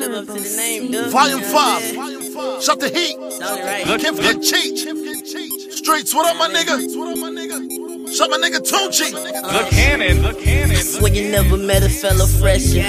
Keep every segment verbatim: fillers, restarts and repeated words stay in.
live up to the name, dude. Volume five. Shut the heat. Right. Kif get cheat. Streets, what up, my nigga? Shut my nigga Tunchi. The Cannon, the Cannon. I swear you never met a fellow fresher.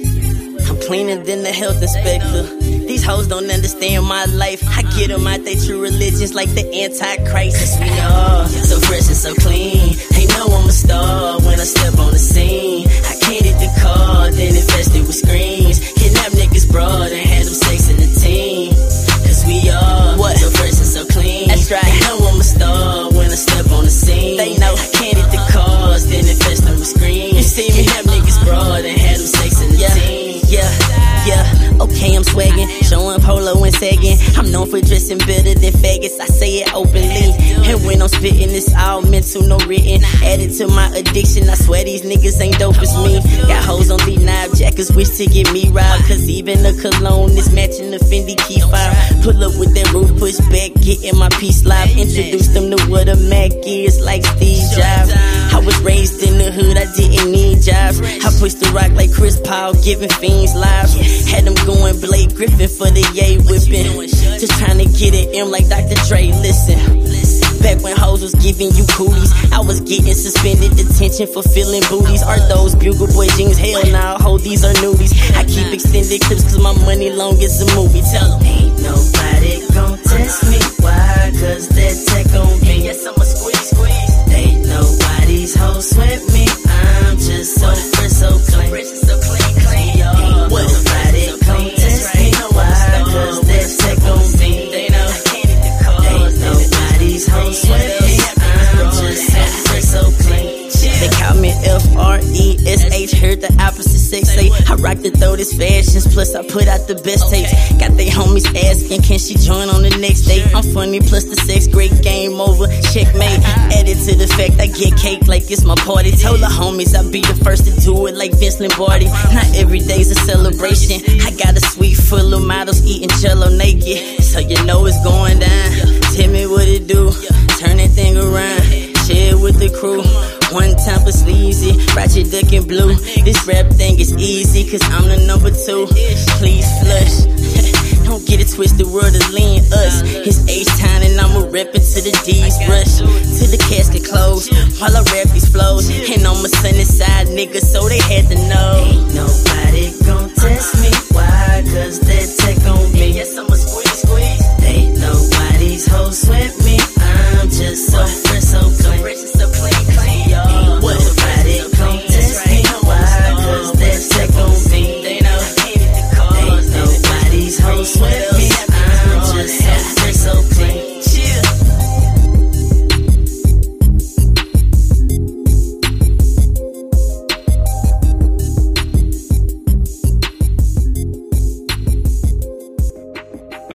I'm cleaner than the health inspector. These hoes don't understand my life. I get them out they true religions like the Antichrist. We are so fresh and so clean. Ain't know I'm a star when I step on the scene. I can't hit the car, then invested with screens. Kidnap niggas broad and had them sex in the team. Cause we are what? So fresh and so clean. That's right. They know I'm a star when I step on the scene. They know I can't hit the cars, then invest them with screens. You see me? Kidnap niggas broad and had them sex in the yeah. team. Yeah, yeah, okay, I'm swaggin', showing polo and sagging. I'm known for dressing better than faggots, I say it openly. And when I'm spittin', it's all mental, no written. Added to my addiction, I swear these niggas ain't dope as me. Got hoes on these knife jackets, wish to get me robbed. Cause even the cologne is matching the Fendi key fob. Pull up with that roof, push back, getting my peace live. Introduce them to what a Mac is, like Steve Jobs. I was raised in the hood, I didn't need jobs. I pushed the rock like Chris Paul, giving fiends lives. Had them going Blake Griffin for the yay whipping. Just trying to get it in like Doctor Dre, listen. Back when hoes was giving you cooties, I was getting suspended detention for filling booties. Are those Bugle Boy jeans? Hell nah, ho, these are nudies. I keep extended clips cause my money long as a movie. Tell them, ain't nobody gon' test me. Why? Cause that tech on me. Yes, I'ma squeeze, squeeze. Ain't nobody's hoes sweat me. I'm just so fresh, so clean. So clean, clean, y'all. What nobody gon' test me. Why? Cause that tech on me. They know I can't hit the cars. Ain't nobody's hoes sweat me. I'm just so fresh, so clean. They call me F R E S H, heard the opposite sex say I rock the throatest fashions, plus I put out the best tapes. Got they homies asking, can she join on the next date? I'm funny, plus the sex, great game over, checkmate. Added to the fact I get cake like it's my party. Told the homies I'll be the first to do it like Vince Lombardi. Not every day's a celebration. I got a suite full of models eating jello naked, so you know it's going down. Tell me what it do, turn that thing around, share it with the crew. One time for sleazy, ratchet duck and blue. This rap thing is easy, cause I'm the number two. Please flush. Don't get it twisted, world is lean us. It's H-Town and I'ma rep it to the D's rush. To the casket close, while I rap these flows. And on my sunny side, nigga, so they had to know. Ain't no